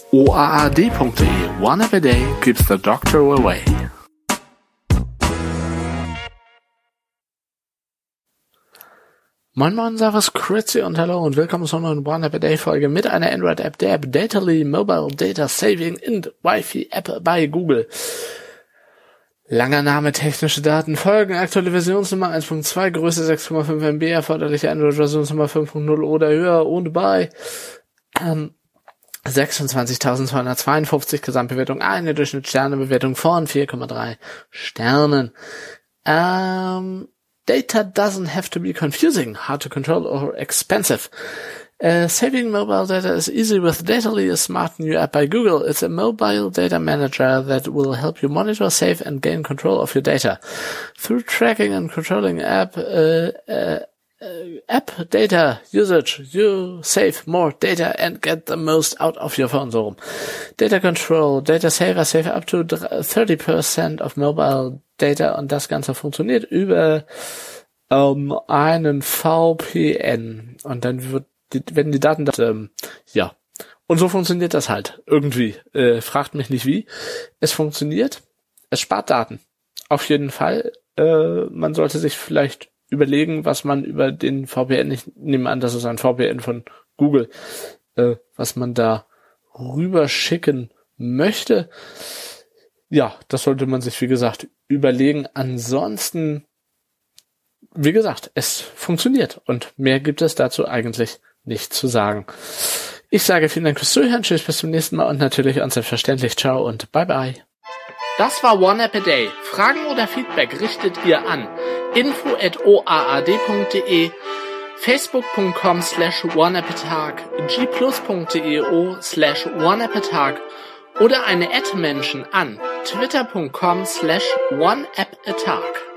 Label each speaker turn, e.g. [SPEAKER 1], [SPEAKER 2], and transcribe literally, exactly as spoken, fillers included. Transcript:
[SPEAKER 1] o a a d punkt d e. One app a day keeps the doctor away. Moin Moin, Servus, Grüezi und Hallo und willkommen zu einer neuen One App a Day Folge mit einer Android-App, der App Dataly Mobile Data Saving in Wi-Fi App bei Google. Langer Name, technische Daten, Folgen, aktuelle Versionsnummer eins Punkt zwei, Größe sechs Komma fünf Megabyte, erforderliche Android-Versionsnummer fünf Punkt null oder höher und bei ähm, sechsundzwanzigtausendzweihundertzweiundfünfzig Gesamtbewertung, eine Durchschnittssternebewertung von vier Komma drei Sternen. Ähm, Data doesn't have to be confusing, hard to control or expensive. Uh, saving mobile data is easy with Dataly, a smart new app by Google. It's a mobile data manager that will help you monitor, save, and gain control of your data. Through tracking and controlling app uh, uh, uh, app data usage, you save more data and get the most out of your phone. So rum. Data control, data saver, save up to thirty percent of mobile data, und das Ganze funktioniert über um, einen V P N, und dann wird Die, wenn die Daten, ähm, ja. Und so funktioniert das halt. Irgendwie. Äh, fragt mich nicht wie. Es funktioniert. Es spart Daten. Auf jeden Fall. Äh, man sollte sich vielleicht überlegen, was man über den V P N, ich nehme an, das ist ein V P N von Google, äh, was man da rüber schicken möchte. Ja, das sollte man sich, wie gesagt, überlegen. Ansonsten, wie gesagt, es funktioniert. Und mehr gibt es dazu eigentlich nicht zu sagen. Ich sage vielen Dank fürs Zuhören, tschüss, bis zum nächsten Mal und natürlich und selbstverständlich ciao und bye bye. Das war One App a Day. Fragen oder Feedback richtet ihr an info at o a a d punkt d e, facebook punkt com slash oneappatag, g plus punkt d e o slash oneappatag oder eine Ad-Menschen an twitter punkt com slash oneappatag.